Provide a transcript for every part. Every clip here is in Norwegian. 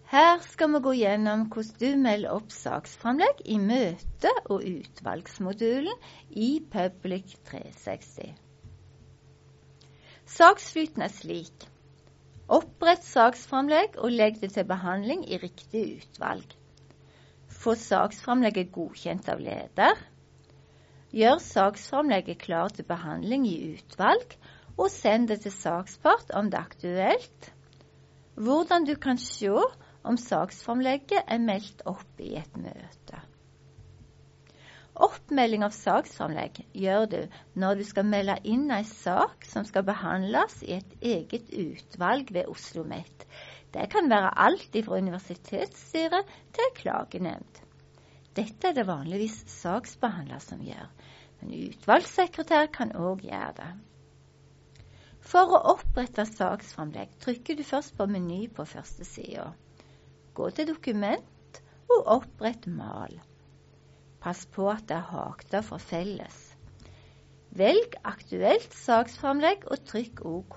Her skal vi gå gjennom hvordan du melder opp saksframlegg i møte- og utvalgsmodulen i Public 360. Saksflyten er slik. Opprett saksframlegg og legg det til behandling i riktig utvalg. Få saksframlegget godkjent av leder. Gjør saksframlegget klar til behandling i utvalg, og send det til sakspart om det er aktuelt. Hvordan du kan se om saksframlegget er meldt opp i et møte. Oppmelding av saksframlegg gjør du når du skal melde inn en sak som skal behandles i et eget utvalg ved OsloMet. Det kan være alt fra universitetsstyret til klagenemnd. Dette er det vanligvis saksbehandler som gjør, men utvalgssekretær kan også gjøre det. For å opprette saksframlegg trykker du først på meny på første siden. Gå til dokument og opprett mal. Pass på at det er hakta for felles. Velg aktuelt saksframlegg og trykk OK.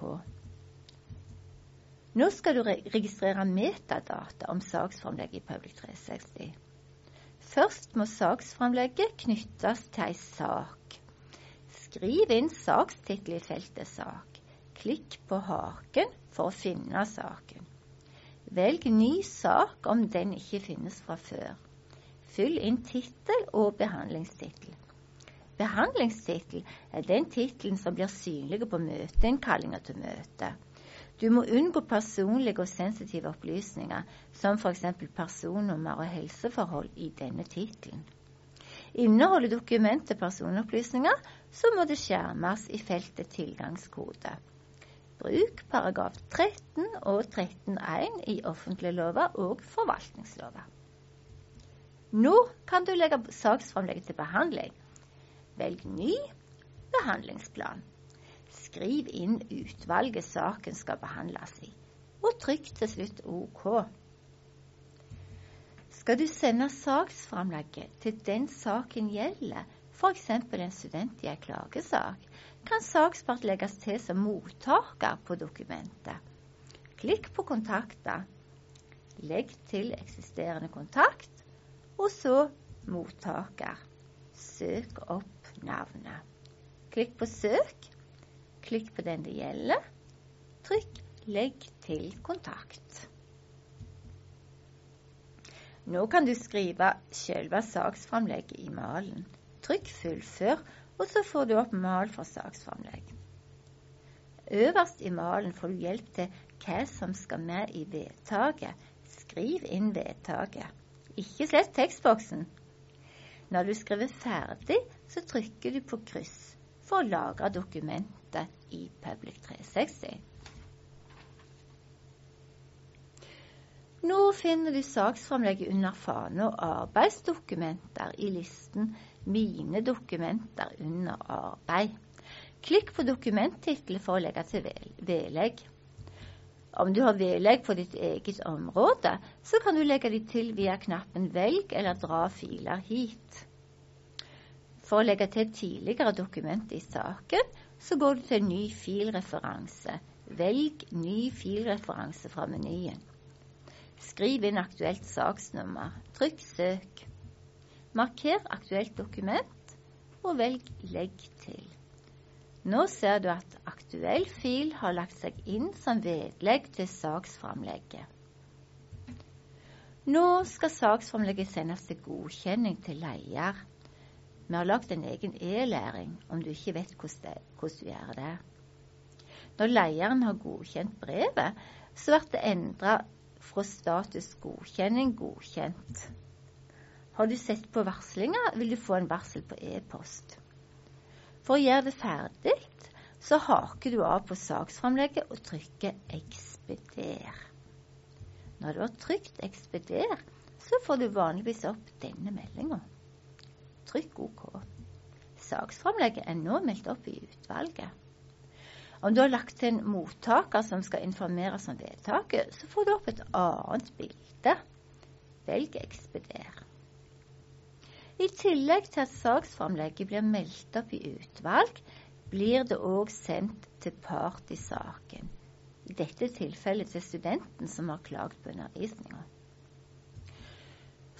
Nå skal du registrere metadata om saksframlegg i Public 360. Først må saksframlegget knyttes til en sak. Skriv inn sakstittel i feltet sak. Klikk på haken for å finne saken. Velg ny sak om den ikke finnes fra før. Fyll inn tittel og behandlingstittel. Behandlingstittel er den tittelen som blir synlig på møteinnkallinger til møte. Du må unngå personlige og sensitive opplysninger, som for eksempel personnummer og helseforhold i denne tittelen. Inneholder dokumentet personopplysninger, så må det skjermes i feltet tilgangskode. Bruk paragraf 13 og 13.1 i offentlighetsloven og forvaltningsloven. Nå kan du legge saksframlegget til behandling. Velg ny behandlingsplan. Skriv inn utvalget saken skal behandles i, og trykk til slutt OK. Skal du sende saksframlegget til den saken gjelder, for eksempel en student i en klagesak, kan sakspart legges til som mottaker på dokumentet. Klikk på kontakter. Legg til eksisterende kontakt, og så mottaker. Søk opp navnet. Klikk på søk. Klikk på den det gjelder. Trykk legg til kontakt. Nå kan du skrive selve saksframlegget i malen. Trykk fullfør, og så får du opp mal for saksframlegg. Øverst i malen får du hjelp til hva som skal med i vedtaket. Skriv inn vedtaket. Ikke slett tekstboksen. Når du skriver ferdig, så trykker du på kryss for å lagre dokumentet i Public 360. Nå finner du saksframlegget under fane og arbeidsdokumenter i listen Mine dokumenter under arbeid. Klikk på dokumenttittel for å legge til vedlegg. Om du har vedlegg på ditt eget område, så kan du legge de til via knappen Velg eller dra filer hit. For å legge til tidligere dokument i saken, så går du til Ny filreferanse. Velg Ny filreferanse fra menyen. Skriv inn aktuelt saksnummer. Trykk Søk. Marker aktuelt dokument, og velg Legg til. Nå ser du at aktuell fil har lagt seg inn som vedlegg til saksframlegget. Nå skal saksframlegget sendes til godkjenning til leder. Vi har lagt en egen e-læring om du ikke vet hvordan du gjør det. Når lederen har godkjent brevet, så blir det endret fra status godkjenning godkjent. Har du sett på varslinger, vil du få en varsel på e-post. For å gjøre det ferdig, så haker du av på saksframlegget og trykker ekspeder. Når du har trykt ekspeder, så får du vanligvis opp denne meldingen. Trykk OK. Saksframlegget er nå meldt opp i utvalget. Om du har lagt til en mottaker som skal informeres om vedtaket, så får du opp et annet bilde. Velg ekspeder. I tillegg til at saksframlegget blir meldt opp i utvalg, blir det også sendt til part i saken. I dette tilfellet til studenten som har klaget på undervisningen.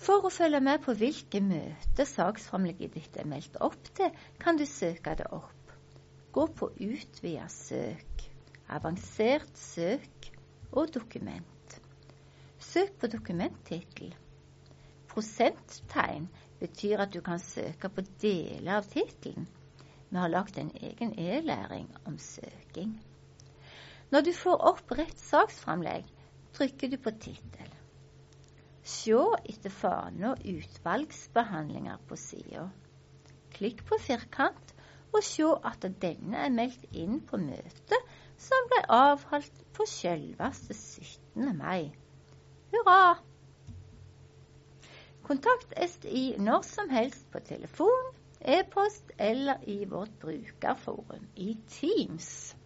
For å følge med på hvilke møter saksframlegget ditt er meldt opp til, kan du søke det opp. Gå på utvida søk, avansert søk og dokument. Søk på dokumenttittel. Prosenttegn betyr at du kan søke på deler av tittelen. Vi har lagt en egen e-læring om søking. Når du får opp rett saksframlegg, trykker du på tittel. Se etter fane og utvalgsbehandlinger på siden. Klikk på firkant og se at denne er meldt inn på møtet som ble avholdt på selveste 17. mai. Hurra! Kontakt STI når som helst på telefon, e-post eller i vårt brukerforum i Teams.